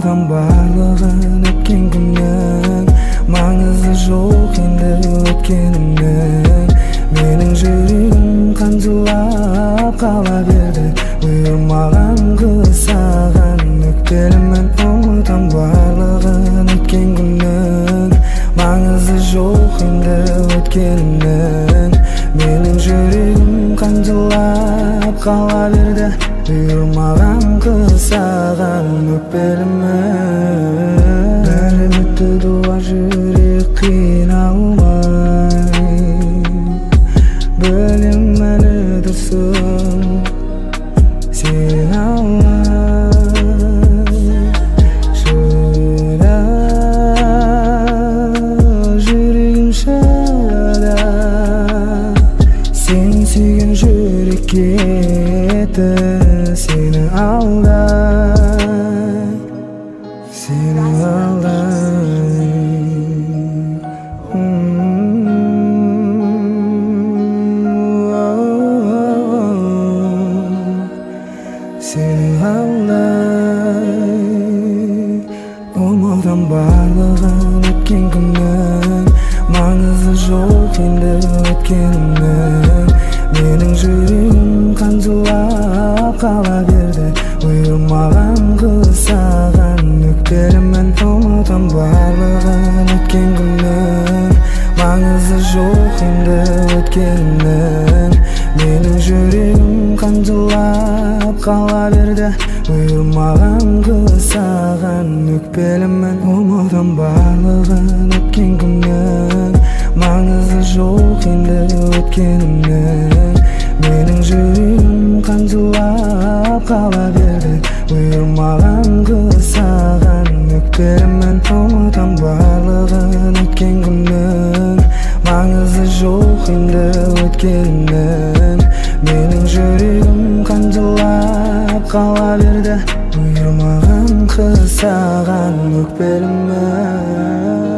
Умалдам барлығын өткен күннің, маңызы жоқ енді өткенімнің. Менің жүрегім қанжылап қала берді, бұйырмаған қысаған өкпелімін. Ұмытам барлығын өткен күннің, маңызы жоқ енді өткенімнің. Менің жүрегім қанжылап қала берді, бұйырмаған қысаған өкпелімін. Бәрі бітті дуа, жүрек қиналмай, білем әлі тұрсың сен алай. Шыда, жүрегім шыда, сен сүйген жүрек кетті сені алдай, сені алдай. Seni alдай. Умалдам барлығын өткен күннің, маңызы жоқ енді өткенімнің. Менің жүрегім қанжылап қала берді, бұйырмаған қысаған өкпелімін. Ұмытам барлығын өткен күннің, маңызы жоқ енді өткенімнің. Менің жүрегім қанжылап қала берді, бұйырмаған қысаған өкпелімін. Ұмытам барлығын өткен күннің, маңызы жоқ енді өткенімнің. Менің жүрегім қанжылап қала берді, бұйырмаған қысаған өкпелімін. Ұмытам барлығын өткен күннің, маңызы жоқ енді өткенімнің. Менің жүрегім қанжылап қала берді, бұйырмаған қысаған өкпелімін.